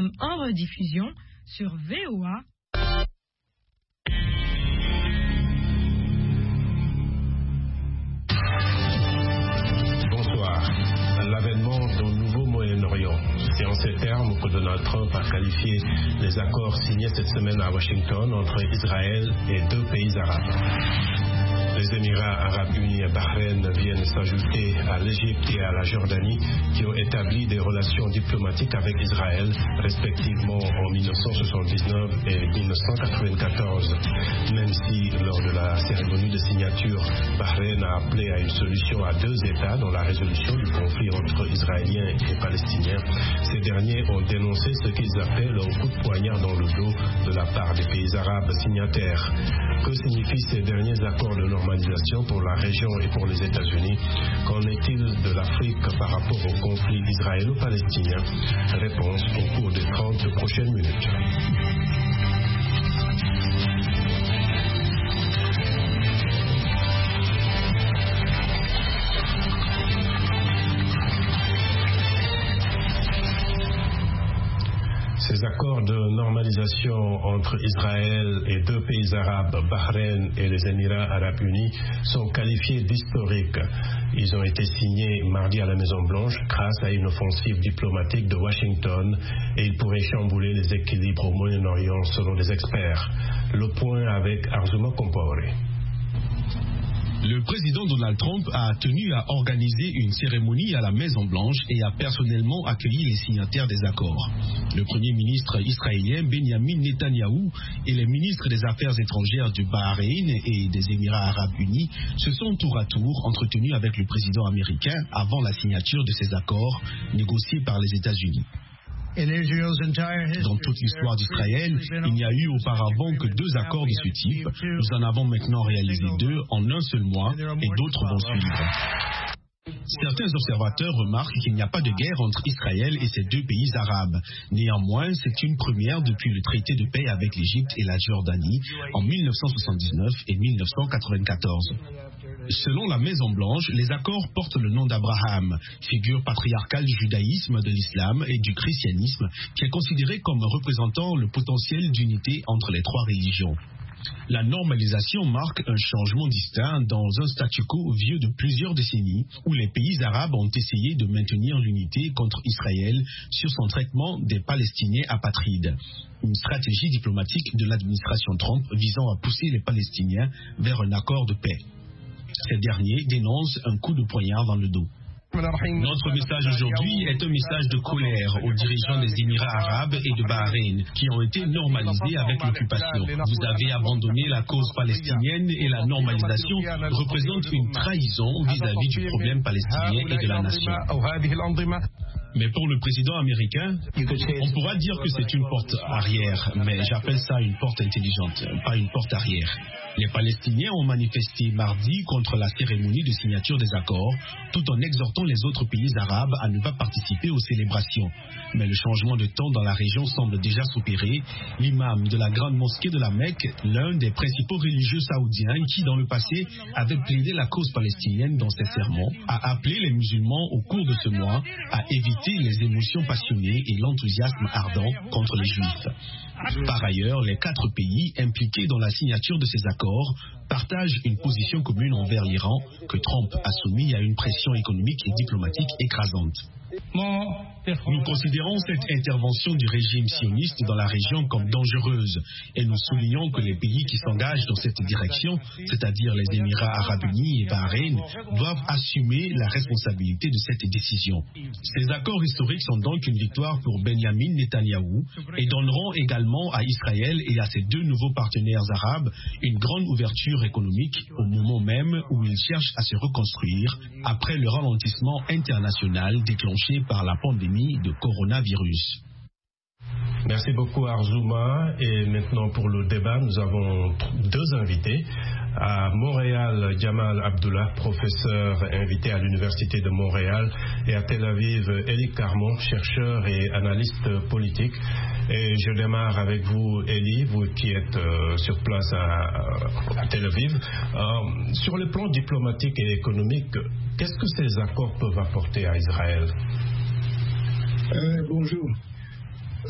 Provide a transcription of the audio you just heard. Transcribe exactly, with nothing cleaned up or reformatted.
programme en rediffusion sur V O A. Bonsoir. L'avènement d'un nouveau Moyen-Orient. C'est en ces termes que Donald Trump a qualifié les accords signés cette semaine à Washington entre Israël et deux pays arabes. Les Émirats arabes unis et Bahreïn viennent s'ajouter à l'Égypte et à la Jordanie qui ont établi des relations diplomatiques avec Israël, respectivement en mille neuf cent soixante-dix-neuf et mille neuf cent quatre-vingt-quatorze. Même si, lors de la cérémonie de signature, Bahreïn a appelé à une solution à deux États dans la résolution du conflit entre Israéliens et Palestiniens, ces derniers ont dénoncé ce qu'ils appellent un coup de poignard dans le dos de la part des pays arabes signataires. Que signifient ces derniers accords de normalisation pour la région et pour les États-Unis? Qu'en est-il de l'Afrique par rapport au conflit israélo-palestinien? Réponse au cours des trente prochaines minutes. Ces accords de normalisation entre Israël et deux pays arabes, Bahreïn et les Émirats arabes unis, sont qualifiés d'historiques. Ils ont été signés mardi à la Maison-Blanche grâce à une offensive diplomatique de Washington et ils pourraient chambouler les équilibres au Moyen-Orient selon les experts. Le point avec Arzouma Compaoré. Le président Donald Trump a tenu à organiser une cérémonie à la Maison-Blanche et a personnellement accueilli les signataires des accords. Le premier ministre israélien Benjamin Netanyahou et les ministres des Affaires étrangères du Bahreïn et des Émirats arabes unis se sont tour à tour entretenus avec le président américain avant la signature de ces accords négociés par les États-Unis. Dans toute l'histoire d'Israël, il n'y a eu auparavant que deux accords de ce type. Nous en avons maintenant réalisé deux en un seul mois et d'autres vont suivre. Certains observateurs remarquent qu'il n'y a pas de guerre entre Israël et ces deux pays arabes. Néanmoins, c'est une première depuis le traité de paix avec l'Égypte et la Jordanie en mille neuf cent soixante-dix-neuf et mille neuf cent quatre-vingt-quatorze. Selon la Maison-Blanche, les accords portent le nom d'Abraham, figure patriarcale du judaïsme, de l'islam et du christianisme, qui est considéré comme représentant le potentiel d'unité entre les trois religions. La normalisation marque un changement distinct dans un statu quo vieux de plusieurs décennies où les pays arabes ont essayé de maintenir l'unité contre Israël sur son traitement des Palestiniens apatrides. Une stratégie diplomatique de l'administration Trump visant à pousser les Palestiniens vers un accord de paix. Ces derniers dénoncent un coup de poignard dans le dos. Notre message aujourd'hui est un message de colère aux dirigeants des Émirats arabes et de Bahreïn qui ont été normalisés avec l'occupation. Vous avez abandonné la cause palestinienne et la normalisation représente une trahison vis-à-vis du problème palestinien et de la nation. Mais pour le président américain, on pourra dire que c'est une porte arrière, mais j'appelle ça une porte intelligente, pas une porte arrière. Les Palestiniens ont manifesté mardi contre la cérémonie de signature des accords, tout en exhortant les autres pays arabes à ne pas participer aux célébrations. Mais le changement de temps dans la région semble déjà s'opérer. L'imam de la grande mosquée de la Mecque, l'un des principaux religieux saoudiens qui dans le passé avait plaidé la cause palestinienne dans ses sermons, a appelé les musulmans au cours de ce mois à éviter les émotions passionnées et l'enthousiasme ardent contre les juifs. Par ailleurs, les quatre pays impliqués dans la signature de ces accords partagent une position commune envers l'Iran que Trump a soumis à une pression économique et diplomatique écrasante. Nous considérons cette intervention du régime sioniste dans la région comme dangereuse et nous soulignons que les pays qui s'engagent dans cette direction, c'est-à-dire les Émirats arabes unis et Bahreïn, doivent assumer la responsabilité de cette décision. Ces accords historiques sont donc une victoire pour Benjamin Netanyahou et donneront également à Israël et à ses deux nouveaux partenaires arabes une grande ouverture économique au moment même où ils cherchent à se reconstruire après le ralentissement international déclenché par la pandémie de coronavirus. Merci beaucoup Arzouma. Et maintenant pour le débat, nous avons deux invités. À Montréal, Jamal Abdullah, professeur invité à l'Université de Montréal, et à Tel Aviv, Eli Carmon, chercheur et analyste politique. Et je démarre avec vous, Eli, vous qui êtes euh, sur place à, à Tel Aviv. Euh, sur le plan diplomatique et économique, qu'est-ce que ces accords peuvent apporter à Israël? euh, Bonjour.